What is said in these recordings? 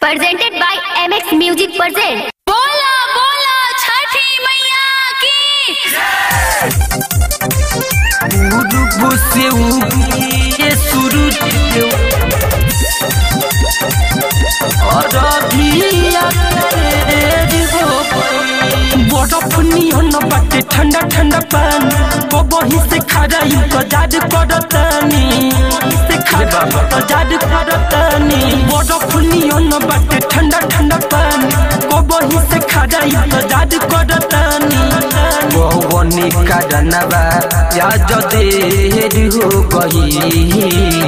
presented by MX Music present। बोला बोला छठी मैया की बाटे ठंडा ठंडा पानी बही से खड़ा इंतजार करतानी बाटे ठंडा ठंडा पानी बही से खड़ा इंतजार करतानी कौवनी का जनवा या जो देर हो गई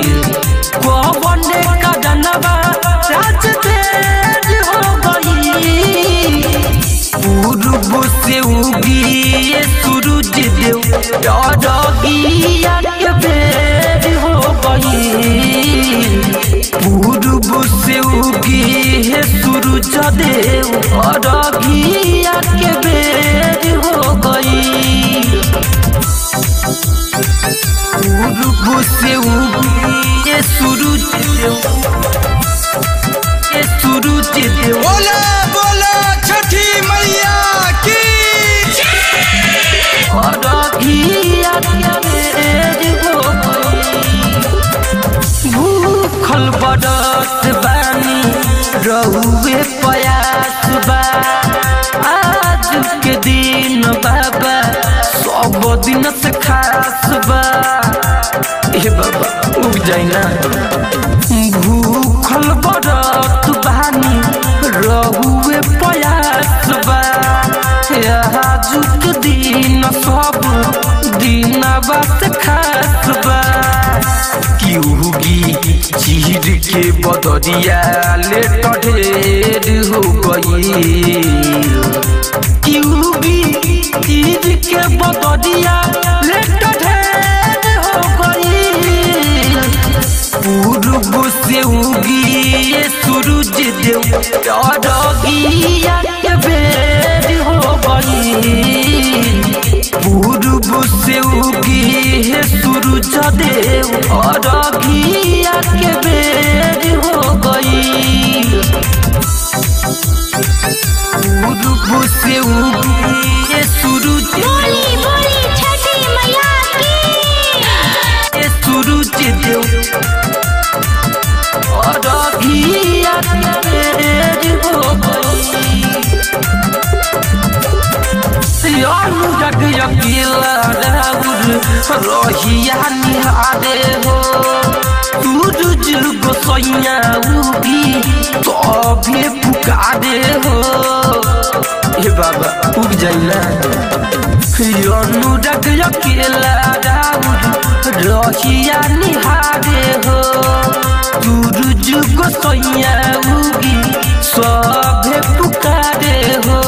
कौवने का जनवा राज देर हो गई पूर्व से उगी सूरज देव डगिया के बेर हो गई पूर्व से उगी है सूरज देव डगिया के बेर हो गई पूर्व से उगी है सूरज देव बोला बोला छठी मैया की भूखल बरत बानी रहुए प्रयास बा आज के दिन बाबा सब दिन से खास बा हे बाबा उग जाए ना भूखल बरत बानी रहुए प्रयास बा आज के दिन सब दिन बात खास बा क्योंकि चीर के बदरिया ले ढेर हो गई क्योंकि चीर के बदरिया ले ढेर हो गई पूर्व से उगी सूरज देव डगिया के बेर हो गई पूर्व से उगी है सूरज देव डगिया के बेर हो गई पूर्व से उगी है सूरज बोली बोली छठी मैया की सूरज देव डगिया के बेर हो गई अनुराग अकेला रहिया निहारे हो सूरज गोसैया उगी तभी पुकारे हो हे बाबा उग जाइला अनुराग अकेला रहिया निहारे हो सूरज गोसैया उगी सभे पुकारे हो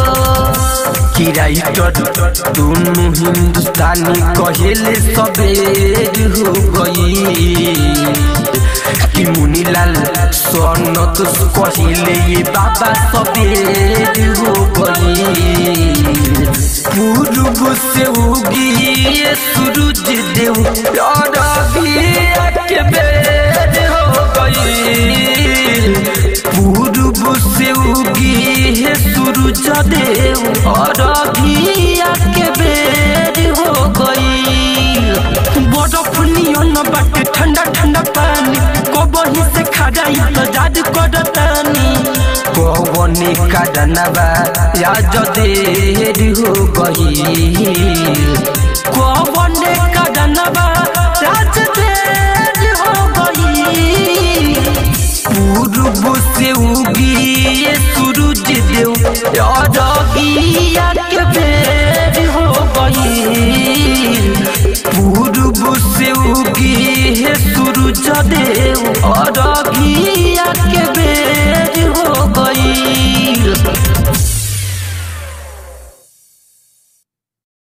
राइटर दोनों हिंदुस्तानी कहेले सबेर हो गई कि मुनीलाल सोनत कहेले ये बाबा सबेर हो गई पूर्व से उगी सूरज देव डगिया के बेर हो गई पूर्व से उगी है सूरज देव डगिया के बेर हो गई बर्फ नियन बाटे ठंडा ठंडा पानी बही से खड़ा इंतजार करतानी कौवनी का जनवा या जो देर हो गई कौवने का जनवा राज देर हो गई पूर्व से उगी सूरज देव डगिया के बेर हो गई पूर्व से उगी है सूरज देव डगिया के बेर हो गई।